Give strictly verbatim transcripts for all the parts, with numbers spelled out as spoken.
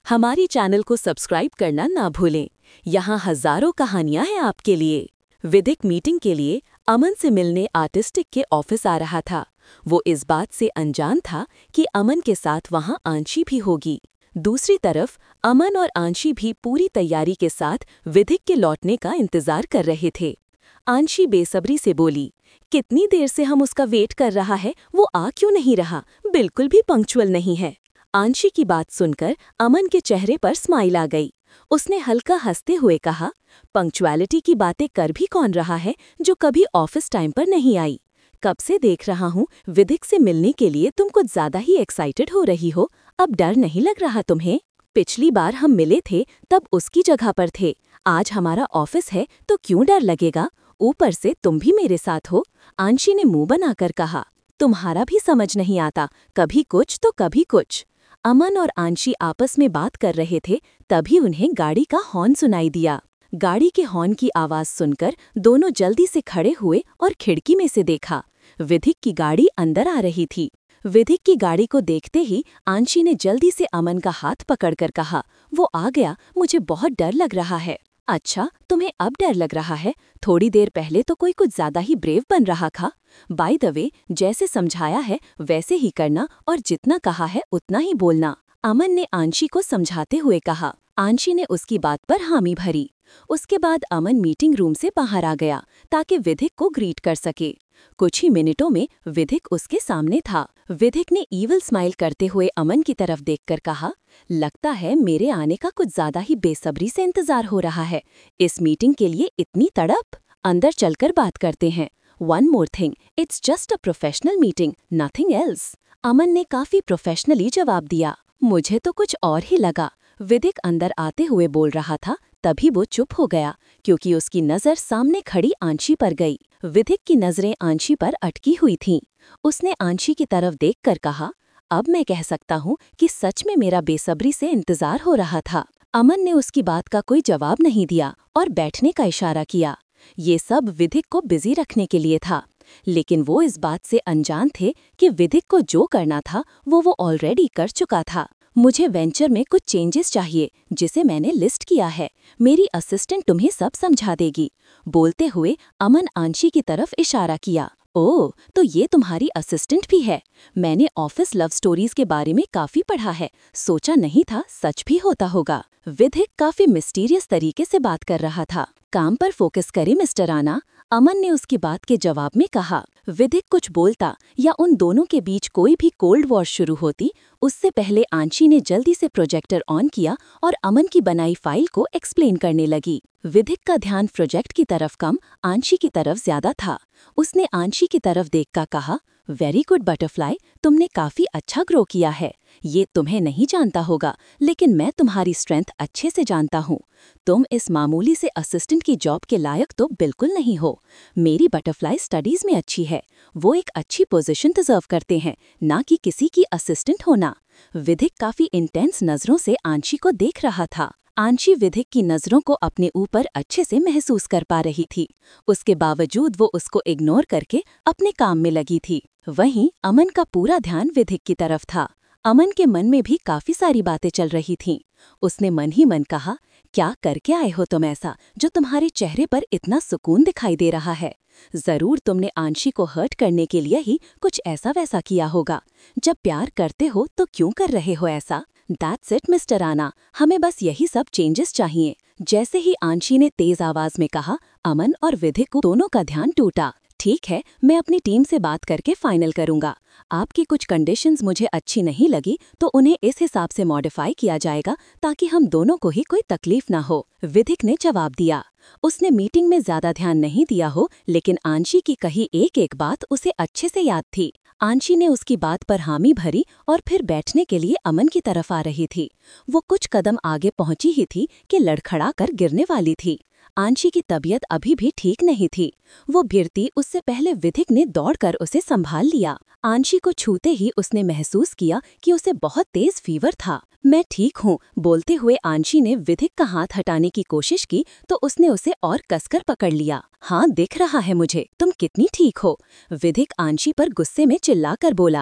हमारे चैनल को सब्सक्राइब करना ना भूलें। यहाँ हजारों कहानियां हैं आपके लिए। विधिक मीटिंग के लिए अमन से मिलने आर्टिस्टिक के ऑफिस आ रहा था। वो इस बात से अनजान था कि अमन के साथ वहाँ आंशी भी होगी। दूसरी तरफ अमन और आंशी भी पूरी तैयारी के साथ विधिक के लौटने का इंतजार कर रहे थे। आंशी बेसब्री से बोली, कितनी देर से हम उसका वेट कर रहा है, वो आ क्यों नहीं रहा? बिल्कुल भी पंक्चुअल नहीं है। आंशी की बात सुनकर अमन के चेहरे पर स्माइल आ गई। उसने हल्का हंसते हुए कहा, पंक्चुअलिटी की बातें कर भी कौन रहा है जो कभी ऑफिस टाइम पर नहीं आई? कब से देख रहा हूँ विधिक से मिलने के लिए तुम कुछ ज्यादा ही एक्साइटेड हो रही हो। अब डर नहीं लग रहा तुम्हें? पिछली बार हम मिले थे तब उसकी जगह पर थे। आज हमारा ऑफिस है तो क्यों डर लगेगा? ऊपर से तुम भी मेरे साथ हो। आंशी ने मुंह बनाकर कहा, तुम्हारा भी समझ नहीं आता, कभी कुछ तो कभी कुछ। अमन और आंशी आपस में बात कर रहे थे, तभी उन्हें गाड़ी का हॉर्न सुनाई दिया। गाड़ी के हॉर्न की आवाज सुनकर दोनों जल्दी से खड़े हुए और खिड़की में से देखा। विधिक की गाड़ी अंदर आ रही थी। विधिक की गाड़ी को देखते ही आंशी ने जल्दी से अमन का हाथ पकड़कर कहा, वो आ गया, मुझे बहुत डर लग रहा है। अच्छा, तुम्हें अब डर लग रहा है? थोड़ी देर पहले तो कोई कुछ ज्यादा ही ब्रेव बन रहा था। बाय द वे, जैसे समझाया है वैसे ही करना और जितना कहा है उतना ही बोलना, अमन ने आंशी को समझाते हुए कहा। आंशी ने उसकी बात पर हामी भरी। उसके बाद अमन मीटिंग रूम से बाहर आ गया ताकि विधिक को ग्रीट कर सके। कुछ ही मिनटों में विधिक उसके सामने था। विधिक ने ईविल स्माइल करते हुए अमन की तरफ देखकर कहा, लगता है मेरे आने का कुछ ज्यादा ही बेसब्री से इंतजार हो रहा है। इस मीटिंग के लिए इतनी तड़प? अंदर चलकर बात करते हैं। One more thing, it's just a professional meeting, nothing else. Aman ने काफी प्रोफेशनली जवाब दिया। मुझे तो कुछ और ही लगा। विधिक अंदर आते हुए बोल रहा था, तभी वो चुप हो गया क्योंकि उसकी नजर सामने खड़ी आंशी पर गई। विधिक की नजरें आंशी पर अटकी हुई थीं। उसने आंशी की तरफ देखकर कहा, अब मैं कह सकता हूँ कि सच में मेरा बेसब्री से इंतजार हो रहा था। अमन ने उसकी बात का कोई जवाब नहीं दिया और बैठने का इशारा किया। ये सब विधिक को बिजी रखने के लिए था, लेकिन वो इस बात से अनजान थे कि विधिक को जो करना था वो वो ऑलरेडी कर चुका था। मुझे वेंचर में कुछ चेंजेस चाहिए जिसे मैंने लिस्ट किया है। मेरी असिस्टेंट तुम्हें सब समझा देगी। बोलते हुए अमन आंशी की तरफ इशारा किया। ओह, तो ये तुम्हारी असिस्टेंट भी है? मैंने ऑफिस लव स्टोरीज के बारे में काफी पढ़ा है, सोचा नहीं था सच भी होता होगा। विधिक काफी मिस्टीरियस तरीके से बात कर रहा था। काम पर फोकस करें मिस्टर आना, अमन ने उसकी बात के जवाब में कहा। विधिक कुछ बोलता या उन दोनों के बीच कोई भी कोल्ड वॉर शुरू होती, उससे पहले आंशी ने जल्दी से प्रोजेक्टर ऑन किया और अमन की बनाई फाइल को एक्सप्लेन करने लगी। विधिक का ध्यान प्रोजेक्ट की तरफ कम, आंशी की तरफ ज्यादा था। उसने आंशी की तरफ देखकर कहा, वेरी गुड बटरफ्लाई, तुमने काफी अच्छा ग्रो किया है। ये तुम्हें नहीं जानता होगा, लेकिन मैं तुम्हारी स्ट्रेंथ अच्छे से जानता हूँ। तुम इस मामूली से असिस्टेंट की जॉब के लायक तो बिल्कुल नहीं हो। मेरी बटरफ्लाई स्टडीज में अच्छी है। वो एक अच्छी पोजीशन डिजर्व करते हैं, ना कि किसी की असिस्टेंट होना। विधिक काफी इंटेंस नजरों से आंशी को देख रहा था। आंशी विधिक की नजरों को अपने ऊपर अच्छे से महसूस कर पा रही थी। उसके बावजूद वो उसको इग्नोर करके अपने काम में लगी थी। वहीं अमन का पूरा ध्यान विधिक की तरफ था। अमन के मन में भी काफी सारी बातें चल रही थीं। उसने मन ही मन कहा, क्या करके आए हो तुम ऐसा जो तुम्हारे चेहरे पर इतना सुकून दिखाई दे रहा है? जरूर तुमने आंशी को हर्ट करने के लिए ही कुछ ऐसा वैसा किया होगा। जब प्यार करते हो तो क्यों कर रहे हो ऐसा? दैट्स इट मिस्टर आना, हमें बस यही सब चेंजेस चाहिए। जैसे ही आंशी ने तेज आवाज में कहा, अमन और विधिक को दोनों का ध्यान टूटा। ठीक है, मैं अपनी टीम से बात करके फाइनल करूंगा। आपकी कुछ कंडीशंस मुझे अच्छी नहीं लगी तो उन्हें इस हिसाब से मॉडिफाई किया जाएगा ताकि हम दोनों को ही कोई तकलीफ ना हो, विधिक ने जवाब दिया। उसने मीटिंग में ज्यादा ध्यान नहीं दिया हो, लेकिन आंशी की कही एक एक बात उसे अच्छे से याद थी। आंशी ने उसकी बात पर हामी भरी और फिर बैठने के लिए अमन की तरफ आ रही थी। वो कुछ कदम आगे पहुंची ही थी कि लड़खड़ा कर गिरने वाली थी। आंशी की तबीयत अभी भी ठीक नहीं थी। वो गिरती उससे पहले विधिक ने दौड़कर उसे संभाल लिया। आंशी को छूते ही उसने महसूस किया कि उसे बहुत तेज फीवर था। मैं ठीक हूँ, बोलते हुए आंशी ने विधिक का हाथ हटाने की कोशिश की तो उसने उसे और कसकर पकड़ लिया। हाँ, दिख रहा है मुझे, तुम कितनी ठीक हो, विधिक आंशी पर गुस्से में चिल्लाकर बोला।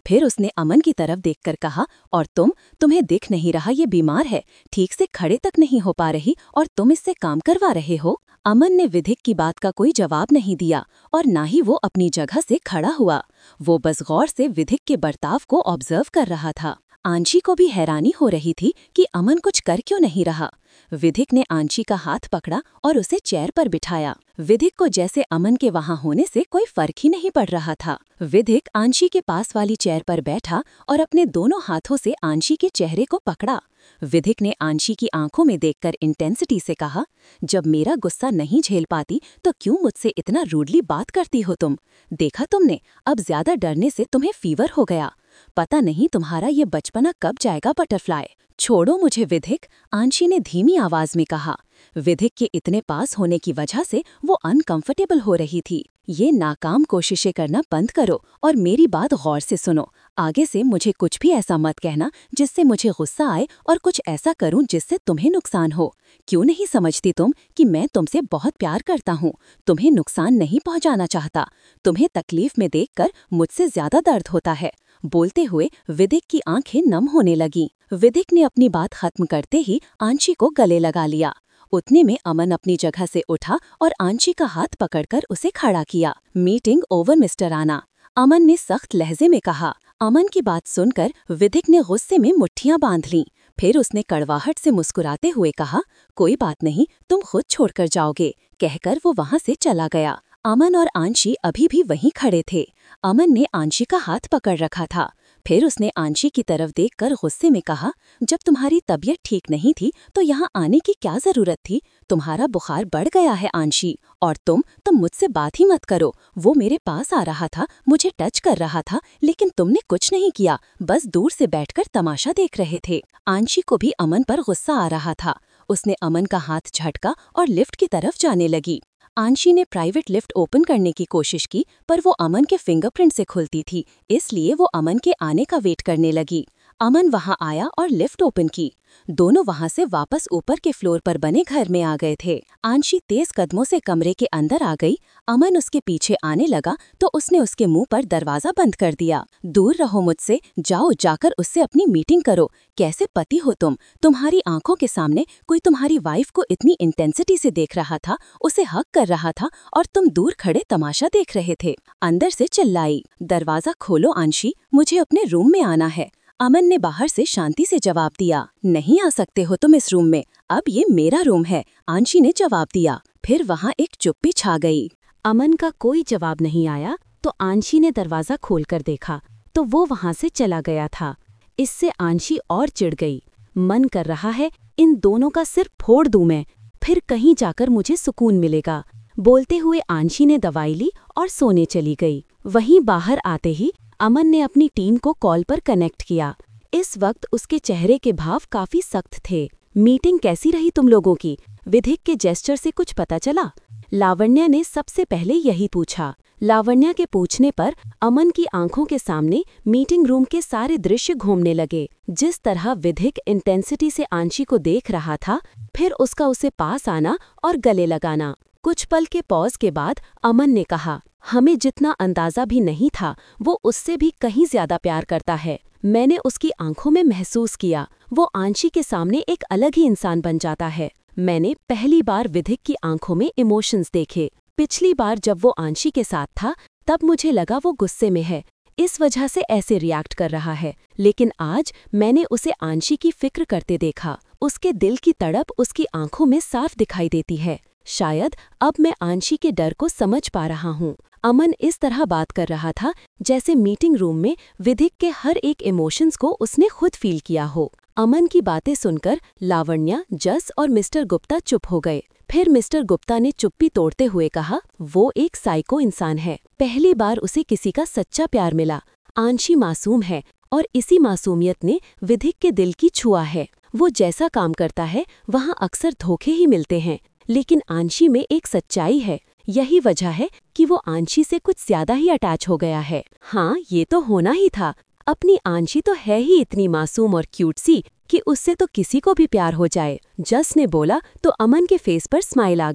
फिर उसने अमन की तरफ देखकर कहा, और तुम तुम्हें दिख नहीं रहा ये बीमार है, ठीक से खड़े तक नहीं हो पा रही और तुम इससे काम करवा रहे हो। अमन ने विधिक की बात का कोई जवाब नहीं दिया और ना ही वो अपनी जगह से खड़ा हुआ। वो बस गौर से विधिक के बर्ताव को ऑब्जर्व कर रहा था। आंशी को भी हैरानी हो रही थी कि अमन कुछ कर क्यों नहीं रहा। विधिक ने आंशी का हाथ पकड़ा और उसे चेयर पर बिठाया। विधिक को जैसे अमन के वहां होने से कोई फर्क ही नहीं पड़ रहा था। विधिक आंशी के पास वाली चेयर पर बैठा और अपने दोनों हाथों से आंशी के चेहरे को पकड़ा। विधिक ने आंशी की आंखों में देखकर इंटेंसिटी से कहा, जब मेरा गुस्सा नहीं झेल पाती तो क्यों मुझसे इतना रूडली बात करती हो तुम? देखा तुमने, अब ज्यादा डरने से तुम्हें फीवर हो गया। पता नहीं तुम्हारा ये बचपना कब जाएगा बटरफ्लाई। छोड़ो मुझे विधिक, आंशी ने धीमी आवाज में कहा। विधिक के इतने पास होने की वजह से वो अनकंफर्टेबल हो रही थी। ये नाकाम कोशिशें करना बंद करो और मेरी बात गौर से सुनो। आगे से मुझे कुछ भी ऐसा मत कहना जिससे मुझे गुस्सा आए और कुछ ऐसा करूं जिससे तुम्हें नुकसान हो। क्यों नहीं समझती तुम कि मैं तुमसे बहुत प्यार करता हूं, तुम्हें नुकसान नहीं पहुंचाना चाहता। तुम्हें तकलीफ में देखकर मुझसे ज्यादा दर्द होता है। बोलते हुए विधिक की आंखें नम होने लगीं। विधिक ने अपनी बात खत्म करते ही आंशी को गले लगा लिया। उतने में अमन अपनी जगह से उठा और आंशी का हाथ पकड़कर उसे खड़ा किया। मीटिंग ओवर मिस्टर आना, अमन ने सख्त लहजे में कहा। अमन की बात सुनकर विधिक ने गुस्से में मुट्ठियां बांध लीं। फिर उसने कड़वाहट से मुस्कुराते हुए कहा, कोई बात नहीं, तुम खुद छोड़कर जाओगे, कहकर वो वहां से चला गया। अमन और आंशी अभी भी वहीं खड़े थे। अमन ने आंशी का हाथ पकड़ रखा था। फिर उसने आंशी की तरफ देखकर गुस्से में कहा, जब तुम्हारी तबीयत ठीक नहीं थी तो यहाँ आने की क्या जरूरत थी? तुम्हारा बुखार बढ़ गया है आंशी, और तुम तुम मुझसे बात ही मत करो। वो मेरे पास आ रहा था, मुझे टच कर रहा था, लेकिन तुमने कुछ नहीं किया, बस दूर से बैठकर तमाशा देख रहे थे। आंशी को भी अमन पर गुस्सा आ रहा था। उसने अमन का हाथ झटका और लिफ्ट की तरफ जाने लगी। आंशी ने प्राइवेट लिफ्ट ओपन करने की कोशिश की, पर वो अमन के फिंगरप्रिंट से खुलती थी, इसलिए वो अमन के आने का वेट करने लगी। अमन वहां आया और लिफ्ट ओपन की। दोनों वहां से वापस ऊपर के फ्लोर पर बने घर में आ गए थे। आंशी तेज कदमों से कमरे के अंदर आ गई। अमन उसके पीछे आने लगा तो उसने उसके मुंह पर दरवाजा बंद कर दिया। दूर रहो मुझसे, जाओ जाकर उससे अपनी मीटिंग करो। कैसे पति हो तुम? तुम्हारी आंखों के सामने कोई तुम्हारी वाइफ को इतनी इंटेंसिटी से देख रहा था, उसे हक कर रहा था, और तुम दूर खड़े तमाशा देख रहे थे। अंदर से चिल्लाई, दरवाजा खोलो आंशी, मुझे अपने रूम में आना है। अमन ने बाहर से शांति से जवाब दिया, नहीं आ सकते हो तुम इस रूम में, अब ये मेरा रूम है, आंशी ने जवाब दिया। फिर वहाँ एक चुप्पी छा गई। अमन का कोई जवाब नहीं आया तो आंशी ने दरवाजा खोलकर देखा तो वो वहाँ से चला गया था। इससे आंशी और चिढ़ गई। मन कर रहा है इन दोनों का सिर फोड़ दूं मैं, फिर कहीं जाकर मुझे सुकून मिलेगा। बोलते हुए आंशी ने दवाई ली और सोने चली गई। वहीं बाहर आते ही अमन ने अपनी टीम को कॉल पर कनेक्ट किया। इस वक्त उसके चेहरे के भाव काफी सख्त थे। मीटिंग कैसी रही तुम लोगों की? विधिक के जेस्चर से कुछ पता चला? लावण्या ने सबसे पहले यही पूछा। लावण्या के पूछने पर अमन की आंखों के सामने मीटिंग रूम के सारे दृश्य घूमने लगे। जिस तरह विधिक इंटेंसिटी से आंशी को देख रहा था, फिर उसका उसे पास आना और गले लगाना। कुछ पल के पॉज के बाद अमन ने कहा, हमें जितना अंदाजा भी नहीं था वो उससे भी कहीं ज्यादा प्यार करता है। मैंने उसकी आंखों में महसूस किया, वो आंशी के सामने एक अलग ही इंसान बन जाता है। मैंने पहली बार विधिक की आंखों में इमोशंस देखे। पिछली बार जब वो आंशी के साथ था तब मुझे लगा वो गुस्से में है, इस वजह से ऐसे रिएक्ट कर रहा है, लेकिन आज मैंने उसे आंशी की फिक्र करते देखा। उसके दिल की तड़प उसकी आंखों में साफ दिखाई देती है। शायद अब मैं आंशी के डर को समझ पा रहा हूँ। अमन इस तरह बात कर रहा था जैसे मीटिंग रूम में विधिक के हर एक इमोशंस को उसने खुद फील किया हो। अमन की बातें सुनकर लावण्या, जस और मिस्टर गुप्ता चुप हो गए। फिर मिस्टर गुप्ता ने चुप्पी तोड़ते हुए कहा, वो एक साइको इंसान है। पहली बार उसे किसी का सच्चा प्यार मिला। आंशी मासूम है और इसी मासूमियत ने विधिक के दिल की छुआ है। वो जैसा काम करता है वहाँ अक्सर धोखे ही मिलते हैं, लेकिन आंशी में एक सच्चाई है। यही वजह है कि वो आंशी से कुछ ज्यादा ही अटैच हो गया है। हाँ, ये तो होना ही था। अपनी आंशी तो है ही इतनी मासूम और क्यूट सी कि उससे तो किसी को भी प्यार हो जाए। जस ने बोला तो अमन के फेस पर स्माइल आ गई।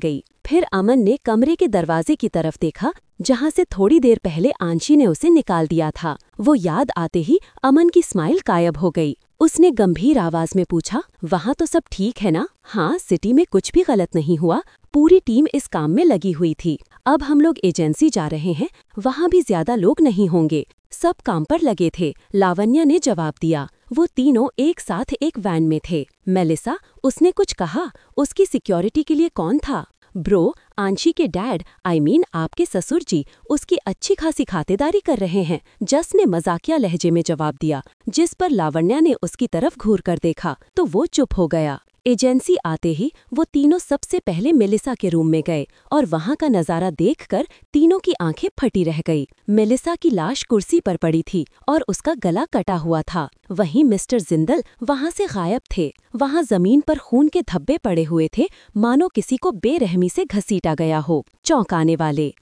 फिर अमन ने कमरे के दरवाजे की तरफ देखा जहां से थोड़ी देर पहले आंशी ने उसे निकाल दिया था। वो याद आते ही अमन की स्माइल गायब हो गई। उसने गंभीर आवाज में पूछा, वहाँ तो सब ठीक है ना? हाँ, सिटी में कुछ भी गलत नहीं हुआ। पूरी टीम इस काम में लगी हुई थी। अब हम लोग एजेंसी जा रहे हैं, वहाँ भी ज्यादा लोग नहीं होंगे। सब काम पर लगे थे, लावण्या ने जवाब दिया। वो तीनों एक साथ एक वैन में थे। मेलिसा, उसने कुछ कहा? उसकी सिक्योरिटी के लिए कौन था? ब्रो, आंशी के डैड, आई मीन आपके ससुर जी, उसकी अच्छी खासी खातेदारी कर रहे हैं। जस ने मजाकिया लहजे में जवाब दिया, जिस पर लावण्या ने उसकी तरफ घूर कर देखा तो वो चुप हो गया। एजेंसी आते ही वो तीनों सबसे पहले मेलिसा के रूम में गए और वहाँ का नज़ारा देखकर तीनों की आंखें फटी रह गई। मेलिसा की लाश कुर्सी पर पड़ी थी और उसका गला कटा हुआ था। वहीं मिस्टर जिंदल वहाँ से गायब थे। वहाँ जमीन पर खून के धब्बे पड़े हुए थे, मानो किसी को बेरहमी से घसीटा गया हो। चौंकाने वाले।